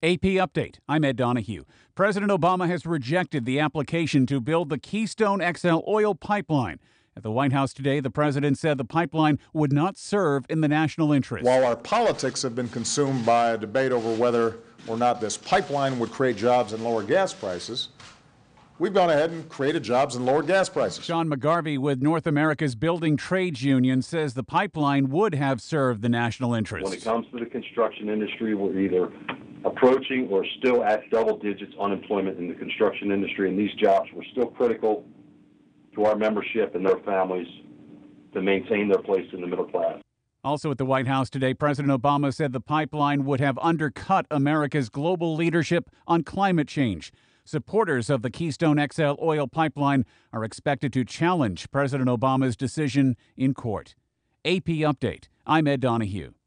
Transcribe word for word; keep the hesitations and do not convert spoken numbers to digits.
A P Update. I'm Ed Donahue. President Obama has rejected the application to build the Keystone X L oil pipeline. At the White House today, the president said the pipeline would not serve in the national interest. While our politics have been consumed by a debate over whether or not this pipeline would create jobs and lower gas prices, we've gone ahead and created jobs and lowered gas prices. Sean McGarvey with North America's Building Trades Union says the pipeline would have served the national interest. When it comes to the construction industry, we're either approaching or still at double digits unemployment in the construction industry, and these jobs were still critical to our membership and their families to maintain their place in the middle class. Also at the White House today, President Obama said the pipeline would have undercut America's global leadership on climate change. Supporters of the Keystone X L oil pipeline are expected to challenge President Obama's decision in court. A P Update. I'm Ed Donahue.